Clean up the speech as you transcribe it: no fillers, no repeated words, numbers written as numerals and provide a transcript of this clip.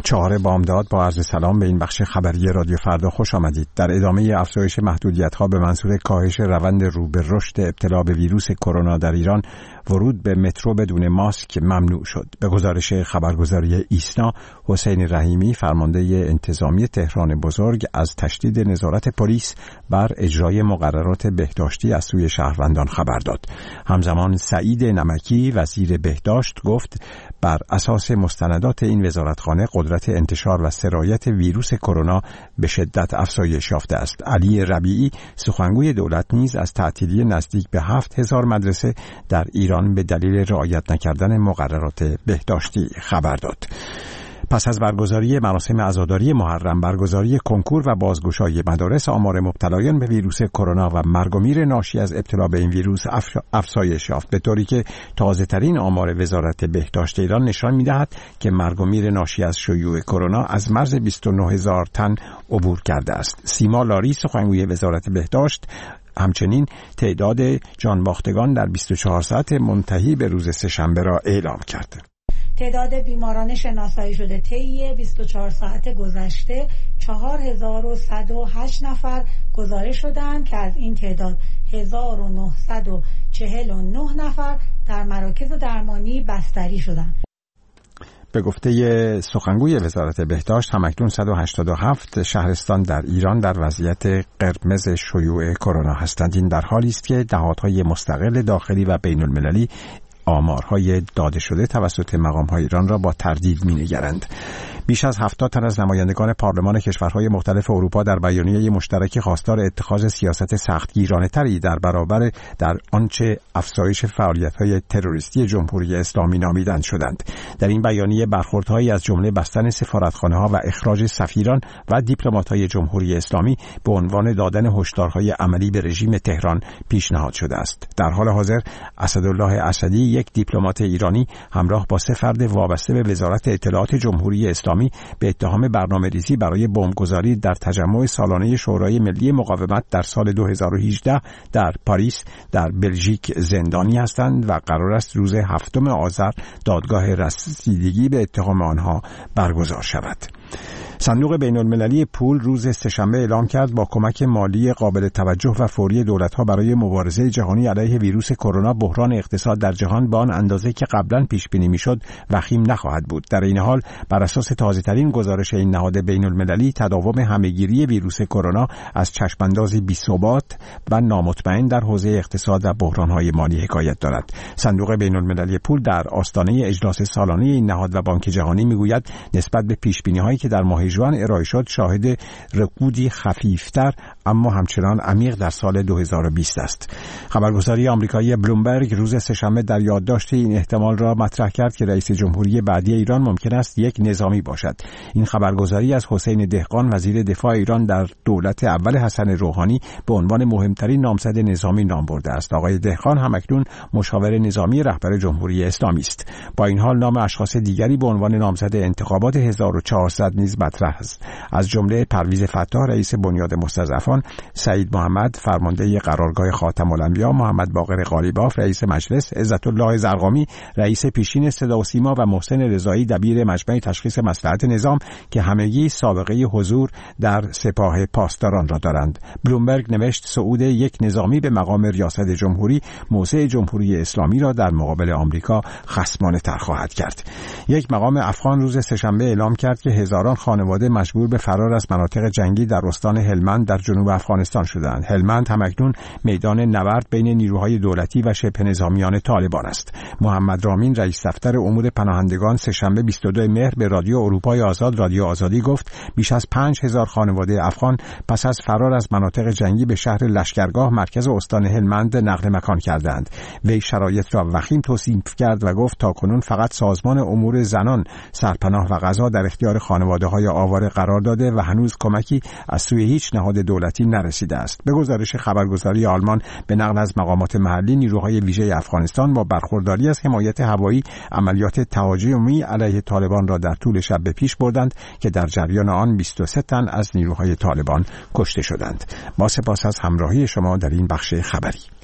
4 بامداد با عرض سلام به این بخش خبری رادیو فردا خوش آمدید. در ادامه افزایش محدودیت‌ها به منظور کاهش روند رو به رشد ابتلا به ویروس کرونا در ایران، ورود به مترو بدون ماسک ممنوع شد. به گزارش خبرگزاری ایسنا، حسین رحیمی فرمانده انتظامی تهران بزرگ از تشدید نظارت پلیس بر اجرای مقررات بهداشتی از سوی شهروندان خبر داد. همزمان سعید نمکی وزیر بهداشت گفت بر اساس مستندات این وزارتخانه قدرت انتشار و سرایت ویروس کرونا به شدت افزایش یافته است. علی ربیعی سخنگوی دولت نیز از تعطیلی نزدیک به 7000 مدرسه در ایران به دلیل رعایت نکردن مقررات بهداشتی خبر داد. پس از برگزاری مراسم عزاداری محرم، برگزاری کنکور و بازگشایی مدارس، آمار مبتلایان به ویروس کرونا و مرگ و میر ناشی از ابتلا به این ویروس افزایش یافت، به طوری که تازه‌ترین آمار وزارت بهداشت ایران نشان می‌دهد که مرگ و میر ناشی از شیوع کرونا از مرز 29000 تن عبور کرده است. سیما لاری سخنگوی وزارت بهداشت همچنین تعداد جانباختگان در 24 ساعت منتهی به روز سه‌شنبه را اعلام کرد. تعداد بیماران شناسایی شده طی 24 ساعت گذشته 4108 نفر گزارش شدند که از این تعداد 1949 نفر در مراکز درمانی بستری شدند. به گفته سخنگوی وزارت بهداشت، همکنون 187 شهرستان در ایران در وضعیت قرمز شیوع کرونا هستند. این در حالی است که نهادهای مستقل داخلی و بین المللی آمارهای داده شده توسط مقام‌های ایران را با تردید می‌نگرند. بیش از 70 تن از نمایندگان پارلمان کشورهای مختلف اروپا در بیانیه مشترکی خواستار اتخاذ سیاست سختگیرانه‌تری در آنچه افزایش فعالیت‌های تروریستی جمهوری اسلامی نامیدند شدند. در این بیانیه برخوردهایی از جمله بستن سفارتخانه‌ها و اخراج سفیران و دیپلمات‌های جمهوری اسلامی به عنوان دادن هشدارهای عملی به رژیم تهران پیشنهاد شده است. در حال حاضر اسدالله اسدی، یک دیپلمات ایرانی همراه با 3 فرد وابسته به وزارت اطلاعات جمهوری اسلامی، به اتهام برنامه‌ریزی برای بمبگذاری در تجمع سالانه شورای ملی مقاومت در سال 2018 در پاریس در بلژیک زندانی هستند و قرار است روز 7 آذر دادگاه رسیدگی به اتهام آنها برگزار شود. صندوق بین‌المللی پول روز سه‌شنبه اعلام کرد با کمک مالی قابل توجه و فوری دولت‌ها برای مبارزه جهانی علیه ویروس کرونا، بحران اقتصاد در جهان به آن اندازه که قبلا پیش بینی می‌شد وخیم نخواهد بود. در این حال بر اساس تازه‌ترین گزارش این نهاد بین‌المللی، تداوم همه‌گیری ویروس کرونا از چشم‌اندازی بی‌ثبات و نامطمئن در حوزه اقتصاد و بحران‌های مالی حکایت دارد. صندوق بین‌المللی پول در آستانه اجلاس سالانه این نهاد و بانک جهانی می‌گوید نسبت به پیش‌بینی‌هایی که در ماه ژوئن ارائه شد، شاهد رکودی خفیفتر اما همچنان عمیق در سال 2020 است. خبرگزاری آمریکایی بلومبرگ روز سه‌شنبه در یادداشت این احتمال را مطرح کرد که رئیس جمهوری بعدی ایران ممکن است یک نظامی باشد. این خبرگزاری از حسین دهقان وزیر دفاع ایران در دولت اول حسن روحانی به عنوان مهمترین نامزد نظامی نام برده است. آقای دهقان همکنون مشاور نظامی رهبر جمهوری اسلامی است. با این حال نام اشخاص دیگری به عنوان نامزد انتخابات 1400 نیز مطرح است، از جمله پرویز فتاح رئیس بنیاد مستضعفان، سعید محمد فرمانده قرارگاه خاتم الانبیا، محمد باقر قالیباف رئیس مجلس، عزت الله زرقامی رئیس پیشین صدا و سیما و محسن رضایی دبیر مجمع تشخیص مصلحت نظام که همگی سابقه حضور در سپاه پاسداران را دارند. بلومبرگ نوشت صعود یک نظامی به مقام ریاست جمهوری موضع جمهوری اسلامی را در مقابل آمریکا خصمانه تر خواهد کرد. یک مقام افغان روز سه‌شنبه اعلام کرد که هزاران خانواده مجبور به فرار از مناطق جنگی در استان هلمند در جنوب افغانستان شدند. هلمند همکنون میدان نبرد بین نیروهای دولتی و شبه نظامیان طالبان است. محمد رامین رئیس دفتر امور پناهندگان سه‌شنبه 22 مهر به رادیو اروپای آزاد رادیو آزادی گفت بیش از 5000 خانواده افغان پس از فرار از مناطق جنگی به شهر لشکرگاه مرکز استان هلمند نقل مکان کردند. وی شرایط را وخیم توصیف کرد و گفت تاکنون فقط سازمان امور زنان، سرپناه و غذا در اختیار خانواده‌های آواره قرار داده و هنوز کمکی از سوی هیچ نهاد دولتی نرسیده است. به گزارش خبرگزاری آلمان به نقل از مقامات محلی، نیروهای ویژه افغانستان با برخورداری از حمایت هوایی عملیات تهاجمی علیه طالبان را در طول شب به پیش بردند که در جریان آن 23 تن از نیروهای طالبان کشته شدند. با سپاس از همراهی شما در این بخش خبری.